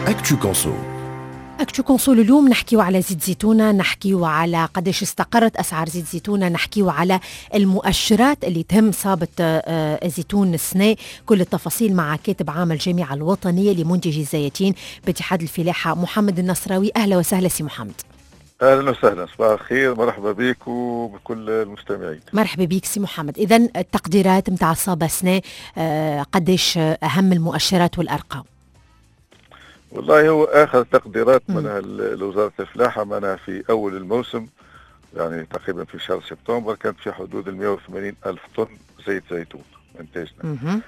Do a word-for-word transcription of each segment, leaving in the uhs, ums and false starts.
أكتو كونسو. أكتو كونسو اليوم نحكيو على زيت زيتونة، نحكيو على قديش استقرت أسعار زيت زيتونة، نحكيو على المؤشرات اللي تهم صابة زيتون السنة. كل التفاصيل مع كاتب عام الجامعة الوطنية لمنتجي الزيتين باتحاد الفلاحة محمد النصراوي. أهلا وسهلا سي محمد. اهلا وسهلا، صباح الخير، مرحبا بك وبكل المستمعين. مرحبا بك سي محمد. اذا التقديرات نتاع الصابه سنه آه قديش اهم المؤشرات والارقام؟ والله هو اخر تقديرات منها وزاره الفلاحه منها في اول الموسم، يعني تقريبا في شهر سبتمبر، كانت في حدود ال مئة وثمانين الف طن زيت زيتون انتاجنا.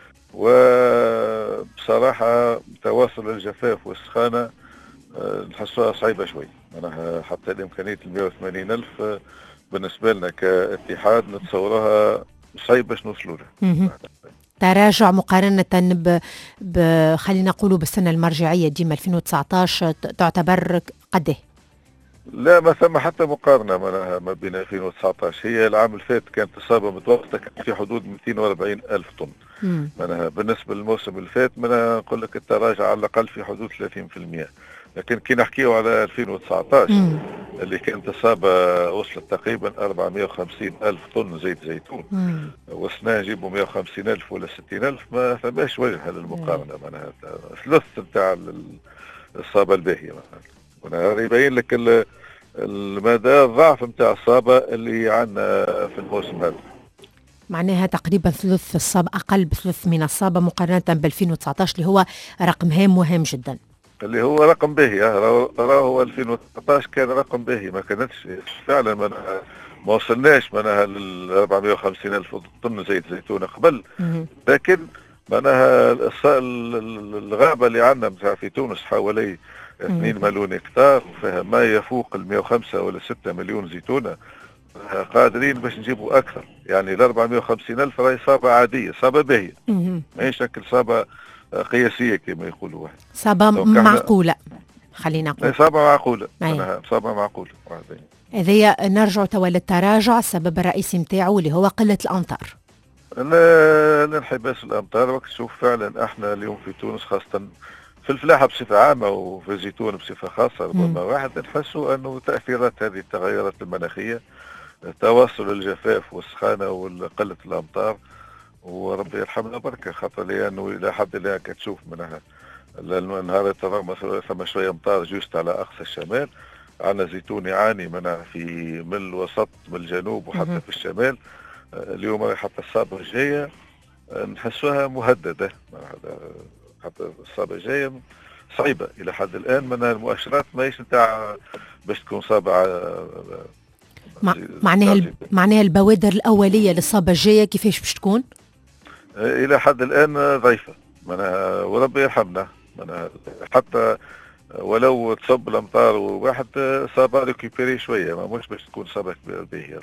وبصراحه تواصل الجفاف والسخانه نحسوها صعيبة شوي، معناها حتى الإمكانية ال مئة وثمانين ألف بالنسبة لنا كاتحاد نتصورها صعيب باش نوصلوا لها. تراجع مقارنة ب... ب... خلينا نقولوا بالسنة المرجعية ديما ألفين وتسعطاش تعتبر قد؟ لا، ما ثم حتى مقارنة معناها ما بين ألفين وتسعطاش. هي العام اللي فات كانت إصابة متوسطة كانت في حدود مئتين وأربعين ألف طن. معناها بالنسبة للموسم اللي فات معناها نقول لك التراجع على الأقل في حدود ثلاثين بالمئة. لكن كي نحكيو على ألفين وتسعطاش مم. اللي كانت إصابة وصلت تقريبا أربعمئة وخمسين ألف طن زيت زيتون، والسنة نجيبوا مئة وخمسين ألف ولا ستين ألف، ما فماش وجه للمقارنة. معناها ثلث نتاع الإصابة الباهية. معناها يبين لك المدى الضعف نتاع الإصابة اللي عندنا في الموسم هذا. معناها تقريبا ثلث الصابة، أقل بثلث من الصابة مقارنة ب ألفين وتسعطاش اللي هو رقم هام وهام جدا، اللي هو رقم باهي. راهو ألفين وتسعطاش كان رقم باهي، ما كانتش فعلا ما ما وصلناش معناها لل أربعمئة وخمسين ألف طن زيت زيتون قبل. لكن معناها الغابة اللي عندنا في تونس حوالي اثنين مليون هكتار، وفيها ما يفوق ال مئة وخمسة ولا ستة مليون زيتونة، قادرين باش نجيبوا أكثر. يعني ال أربعمئة وخمسين ألف راهي صابة عادية، صابة باهية، ماهيش شكل صابة قياسية كما يقولوا واحد، صابة معقولة. خلينا نقول صابة معقولة، صابة معقولة. هذايا نرجع توا للتراجع، السبب الرئيسي نتاعو اللي هو قلة الأمطار. الانحباس الأمطار. وقت تشوف فعلا احنا اليوم في تونس خاصة في الفلاحة بصفة عامة وفي الزيتون بصفة خاصة، ربما واحد نحسوا أنه تأثيرات هذه التغيرات المناخية، تواصل الجفاف والسخانة وقلة الأمطار، وربي يرحمنا بركة. خاطر لأنه إلى حد الآن كتشوف منها النهار مثلا ثم شوية أمطار جوست على أقصى الشمال، عندنا زيتون يعاني منها في من الوسط من الجنوب وحتى في الشمال. اليوم حتى الصابة الجاية نحسوها مهددة، حتى الصابة الجاية صعيبة إلى حد الآن. من المؤشرات ماهيش نتاع باش تكون صابة. معناها معناها البوادر الأولية للصابة الجاية كيفاش باش تكون؟ إلى حد الآن ضعيفة، معناها وربي يرحمنا. معناها حتى ولو تصب الأمطار وواحد صابة ريكوبيري شوية، ما مش باش تكون صابة باهية.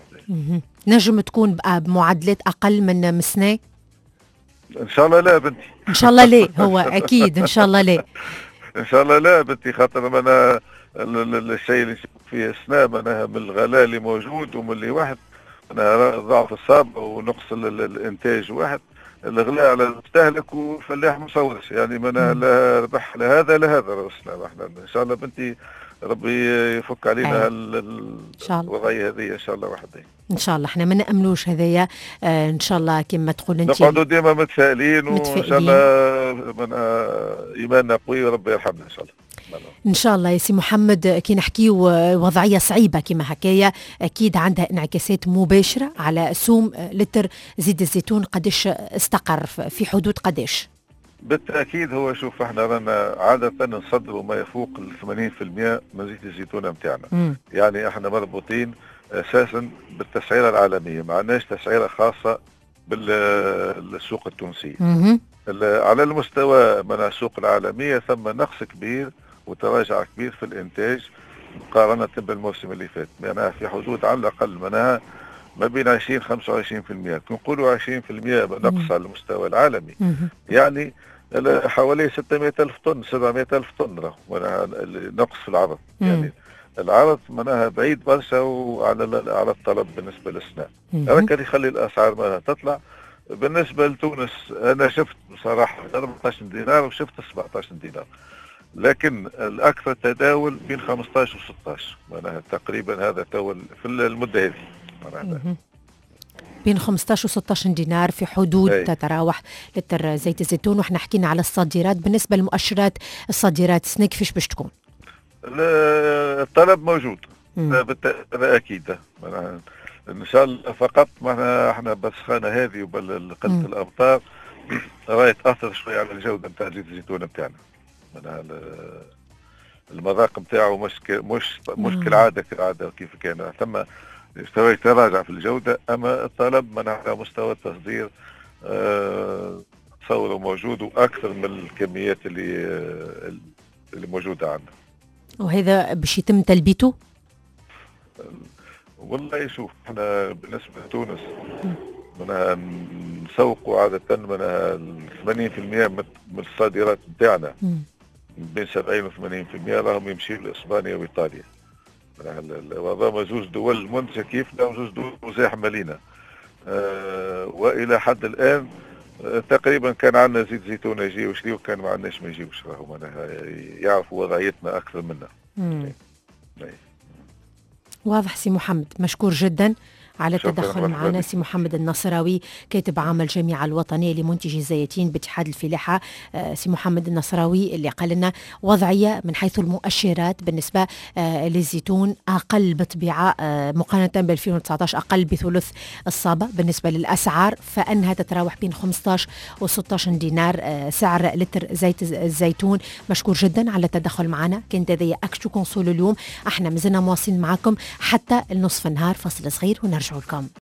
نجم تكون بمعدلات أقل من مسنة؟ ان شاء الله لا بنتي، ان شاء الله لا. هو اكيد ان شاء الله لا، ان شاء الله لا بنتي. خاطر انا الشيء اللي نشوف فيه السنة معناها من الغلاء اللي موجود ومن اللي واحد معناها ضعف الصابة ونقص الانتاج، واحد الغلاء على المستهلك والفلاح مصورش، يعني معناها لا ربح لهذا لهذا. راسنا احنا ان شاء الله بنتي ربي يفك علينا الوضعية هذه ان شاء الله وحدين. ان شاء الله احنا ما نأملوش هذايا. آه ان شاء الله كما تقول انت نقعدوا ديما متفائلين، وان شاء الله من ايماننا قوي وربي يرحمنا ان شاء الله. ان شاء الله يا سي محمد. كي نحكيو وضعيه صعيبه كما هكايا، اكيد عندها انعكاسات مباشره على سوم لتر زيت الزيتون. قداش استقر في حدود قداش؟ بالتاكيد هو شوف احنا رانا عاده نصدروا ما يفوق ال ثمانين بالمئة من زيت الزيتون نتاعنا، يعني احنا مربوطين اساسا بالتسعيره العالميه، ما عندناش تسعيره خاصه بالسوق التونسيه. على المستوى من السوق العالميه ثم نقص كبير وتراجع كبير في الانتاج مقارنه بالموسم اللي فات، معناها في حدود على الاقل منها ما بين عشرين خمسة وعشرين بالمئة. نقولوا عشرين بالمئة نقص على المستوى العالمي، يعني حوالي ستمئة ألف طن سبعمئة ألف طن راهو نقص في العرض. يعني العرض معناها بعيد برشا وعلى على الطلب بالنسبه للسنة. هذا كان يخلي الاسعار مالها تطلع. بالنسبه لتونس انا شفت بصراحه أربعة عشر دينار وشفت سبعة عشر دينار، لكن الاكثر تداول بين خمسطاش و ستطاش، معناها تقريبا هذا تو في المده هذه معناها بين خمسطاش و ستطاش دينار في حدود أي. تتراوح لتر زيت الزيتون. واحنا حكينا على الصادرات، بالنسبه للمؤشرات الصادرات سنة كيفاش باش تكون؟ الطلب موجود هذا اكيد، ان شاء الله، فقط معنا احنا بسخانه هذه وقله الامطار راهي تاثر شويه على الجوده نتاع زيت الزيتون نتاعنا. معناها المذاق نتاعو مش مش مش كالعاده كالعاده كيف كان، ثم مستوى تراجع في الجوده، اما الطلب من على مستوى التصدير أه تصوره موجود واكثر من الكميات اللي أه اللي موجوده عندنا. وهذا باش يتم تلبيته؟ والله شوف، احنا بالنسبه لتونس منها نسوقوا عاده منها ثمانين بالمئة من الصادرات نتاعنا، بين سبعين و ثمانين بالمئة راهم يمشيوا لاسبانيا وايطاليا. وهذا زوج دول منتجه كيف زوج دول مزاحمه لينا. أه والى حد الان أه تقريبا كان عندنا زيت زيتون يجي ويشري، وكان ما عندناش ما يجيوش، راهو معناها يعرفوا وضعيتنا اكثر منا. واضح سي محمد، مشكور جدا على التدخل معنا. سي محمد النصراوي، كاتب عام الجامعة الوطنية لمنتجي الزيتين باتحاد الفلاحة. آه سي محمد النصراوي اللي قال لنا وضعية من حيث المؤشرات بالنسبة آه للزيتون أقل بطبيعة آه مقارنة ب ألفين وتسعطاش، أقل بثلث الصابة. بالنسبة للأسعار فإنها تتراوح بين خمسطاش و ستطاش دينار آه سعر لتر زيت الزيتون. مشكور جدا على التدخل معنا. كانت هذه أكتو كونسول اليوم، احنا مازلنا مواصلين معكم حتى النصف النهار، فصل صغير ونرجع لكم.